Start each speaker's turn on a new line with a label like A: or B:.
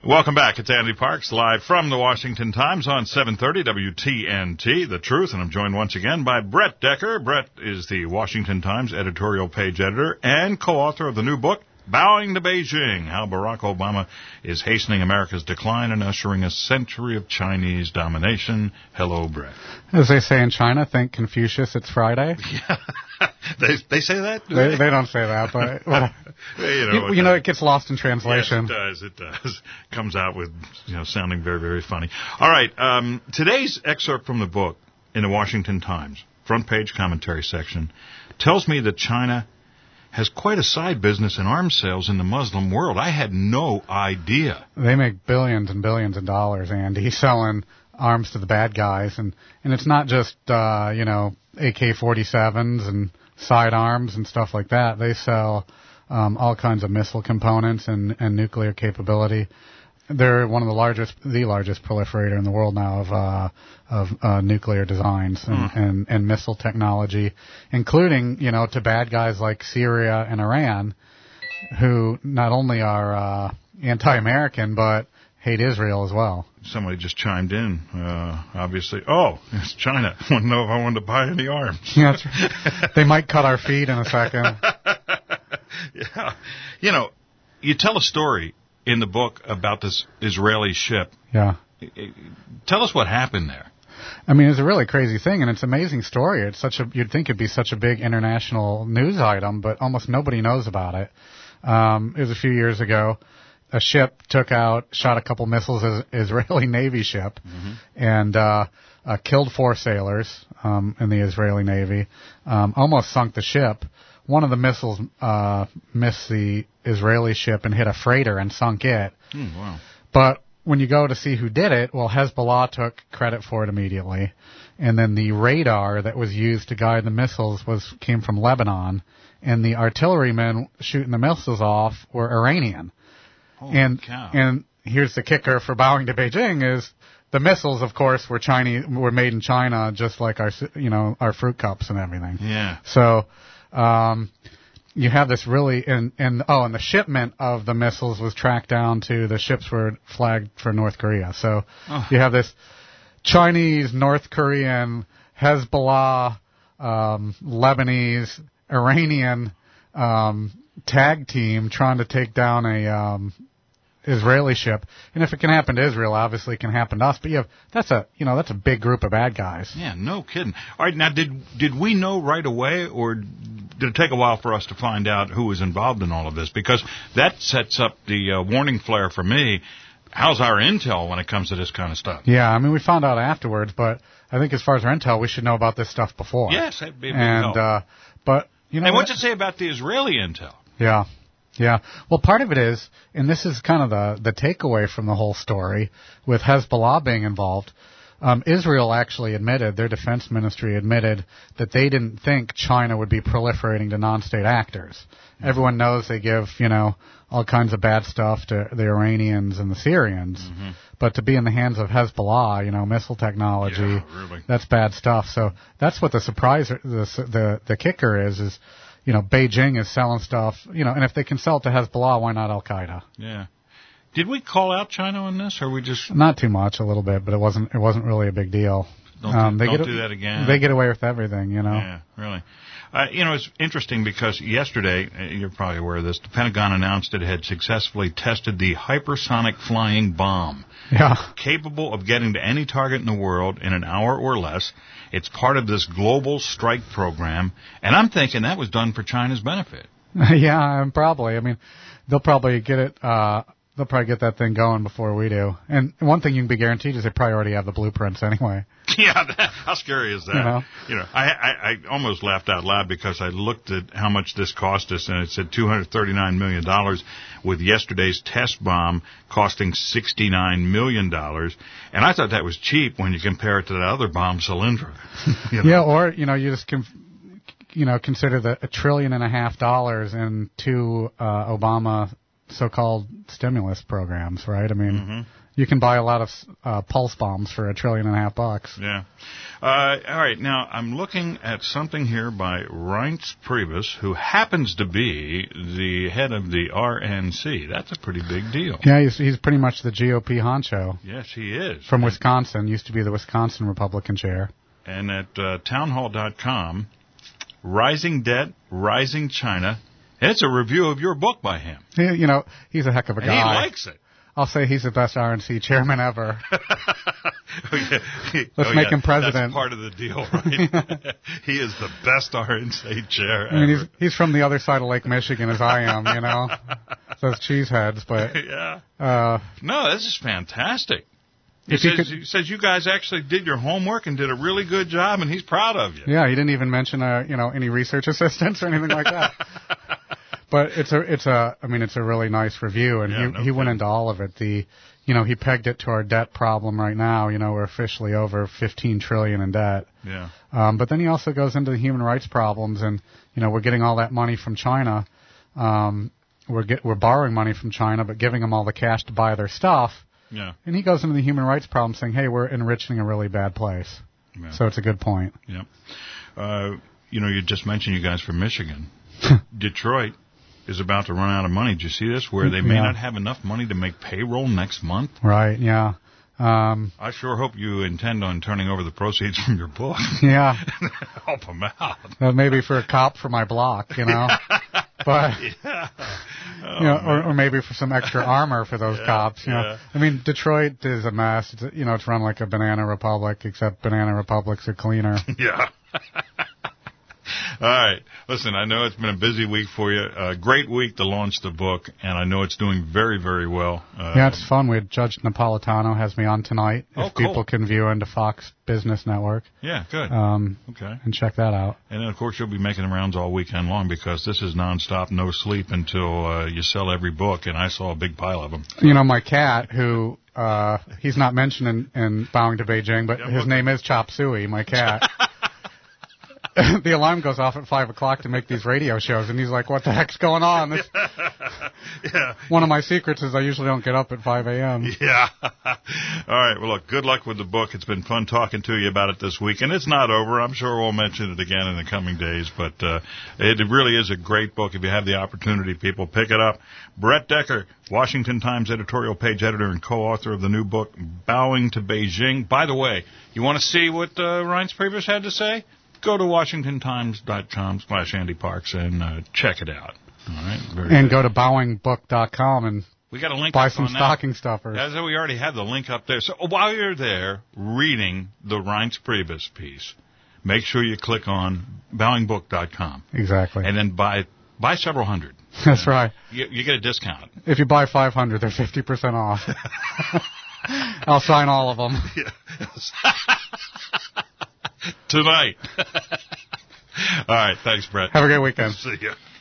A: Welcome back. It's Andy Parks, live from the Washington Times on 730 WTNT, The Truth, and I'm joined once again by Brett Decker. Brett is the Washington Times editorial page editor and co-author of the new book, Bowing to Beijing, How Barack Obama is Hastening America's Decline and Ushering a Century of Chinese Domination. Hello, Brett.
B: As they say in China, think Confucius, it's Friday.
A: Yeah. They say that?
B: They don't say that, but well, it gets lost in translation.
A: Yes, it does. Comes out with, sounding very, very funny. All right, today's excerpt from the book in the Washington Times, front page commentary section, tells me that China has quite a side business in arms sales in the Muslim world. I had no idea.
B: They make billions and billions of dollars, Andy, selling arms to the bad guys. And it's not just, AK-47s and sidearms and stuff like that. They sell all kinds of missile components and nuclear capability. They're one of the largest proliferator in the world now of nuclear designs and missile technology, including, to bad guys like Syria and Iran, who not only are anti-American, but hate Israel as well.
A: Somebody just chimed in, obviously. Oh, it's China. I want to know if I wanted to buy any arms.
B: Yeah, that's right. They might cut our feed in a second.
A: Yeah. You tell a story in the book about this Israeli ship.
B: Yeah.
A: Tell us what happened there.
B: I mean, it's a really crazy thing, and it's an amazing story. You'd think it'd be such a big international news item, but almost nobody knows about it. It was a few years ago. A ship shot a couple missiles at an Israeli Navy ship, and killed 4 sailors in the Israeli Navy, almost sunk the ship. One of the missiles missed the Israeli ship and hit a freighter and sunk it.
A: Wow.
B: But when you go to see who did it, well, Hezbollah took credit for it immediately. And then the radar that was used to guide the missiles came from Lebanon, and the artillerymen shooting the missiles off were Iranian.
A: Holy cow.
B: And here's the kicker for bowing to Beijing is the missiles, of course, were made in China, just like our fruit cups and everything.
A: Yeah.
B: So, you have this really, and the shipment of the missiles was tracked down to the ships were flagged for North Korea. So you have this Chinese, North Korean, Hezbollah, Lebanese, Iranian, tag team trying to take down a, Israeli ship. And if it can happen to Israel, obviously it can happen to us. But that's a big group of bad guys.
A: Yeah, no kidding. All right, now did we know right away, or did it take a while for us to find out who was involved in all of this? Because that sets up the warning flare for me. How's our intel when it comes to this kind of stuff?
B: Yeah, I mean, we found out afterwards, but I think as far as our intel, we should know about this stuff before.
A: Yes, that'd be a big help. And what's it say about the Israeli intel?
B: Yeah. Yeah. Well, part of it is, and this is kind of the takeaway from the whole story, with Hezbollah being involved, Israel actually admitted, their defense ministry admitted, that they didn't think China would be proliferating to non-state actors. Mm-hmm. Everyone knows they give, all kinds of bad stuff to the Iranians and the Syrians. Mm-hmm. But to be in the hands of Hezbollah, missile technology,
A: really.
B: That's bad stuff. So that's what the surprise, the kicker is Beijing is selling stuff, and if they can sell it to Hezbollah, why not Al-Qaeda?
A: Yeah. Did we call out China on this, or we just...
B: Not too much, a little bit, but it wasn't really a big deal.
A: Don't do that again.
B: They get away with everything,
A: Yeah, really. It's interesting because yesterday, you're probably aware of this, the Pentagon announced it had successfully tested the hypersonic flying bomb.
B: Yeah.
A: Capable of getting to any target in the world in an hour or less. It's part of this global strike program, and I'm thinking that was done for China's benefit.
B: Yeah, probably. I mean, they'll probably get it, they'll probably get that thing going before we do. And one thing you can be guaranteed is they probably already have the blueprints anyway.
A: Yeah, how scary is that? I almost laughed out loud because I looked at how much this cost us, and it said $239 million, with yesterday's test bomb costing $69 million. And I thought that was cheap when you compare it to the other bomb, Cylindra.
B: Yeah, or, you just consider the $1.5 trillion in 2 Obama so-called stimulus programs, right? I mean, you can buy a lot of pulse bombs for $1.5 trillion.
A: Yeah. All right. Now, I'm looking at something here by Reince Priebus, who happens to be the head of the RNC. That's a pretty big deal.
B: Yeah, he's pretty much the GOP honcho.
A: Yes, he is.
B: From Wisconsin. Used to be the Wisconsin Republican chair.
A: And at townhall.com, Rising Debt, Rising China. It's a review of your book by him.
B: You know, he's a heck of a guy.
A: He likes it.
B: I'll say he's the best RNC chairman ever. Let's make him president.
A: That's part of the deal, right? He is the best RNC chair ever.
B: I mean, he's from the other side of Lake Michigan as I am, you know. Those cheeseheads, but...
A: Yeah. No, this is fantastic. He says you guys actually did your homework and did a really good job, and he's proud of you.
B: Yeah, he didn't even mention, any research assistants or anything like that. But it's a really nice review, and he went into all of it. He pegged it to our debt problem right now. You know, we're officially over $15 trillion in debt.
A: Yeah.
B: But then he also goes into the human rights problems, and we're getting all that money from China. We're borrowing money from China, but giving them all the cash to buy their stuff.
A: Yeah.
B: And he goes into the human rights problem, saying, "Hey, we're enriching a really bad place." Yeah. So it's a good point.
A: Yeah. You just mentioned you guys from Michigan. Detroit is about to run out of money. Did you see this? Where they may not have enough money to make payroll next month.
B: Right, yeah.
A: I sure hope you intend on turning over the proceeds from your book.
B: Yeah.
A: Help them out.
B: Maybe for a cop for my block, But, or maybe for some extra armor for those cops, I mean, Detroit is a mess. It's run like a Banana Republic, except Banana Republics are cleaner.
A: Yeah. All right. Listen, I know it's been a busy week for you. A great week to launch the book, and I know it's doing very, very well.
B: Yeah, it's fun. We had Judge Napolitano has me on tonight. If people can view into Fox Business Network.
A: Yeah, good.
B: Okay. And check that out.
A: And then, of course, you'll be making the rounds all weekend long because this is nonstop, no sleep until you sell every book, and I saw a big pile of them.
B: My cat, who he's not mentioned in Bowing to Beijing, but his name is Chop Suey, my cat. The alarm goes off at 5 o'clock to make these radio shows, and he's like, "What the heck's going on?"
A: Yeah.
B: One of my secrets is I usually don't get up at 5 a.m.
A: Yeah. All right. Well, look, good luck with the book. It's been fun talking to you about it this week, and it's not over. I'm sure we'll mention it again in the coming days, but it really is a great book. If you have the opportunity, people, pick it up. Brett Decker, Washington Times editorial page editor and co-author of the new book, Bowing to Beijing. By the way, you want to see what Reince Priebus had to say? Go to WashingtonTimes.com/Andy Parks and check it out. All right.
B: And go to BowingBook.com and
A: we got a link
B: buy some stocking stuffers.
A: As we already have the link up there. So while you're there reading the Reince Priebus piece, make sure you click on BowingBook.com.
B: Exactly.
A: And then buy several hundred.
B: That's right.
A: You get a discount.
B: If you buy 500, they're 50% off. I'll sign all of them.
A: Tonight. All right. Thanks, Brett.
B: Have a great weekend.
A: See you.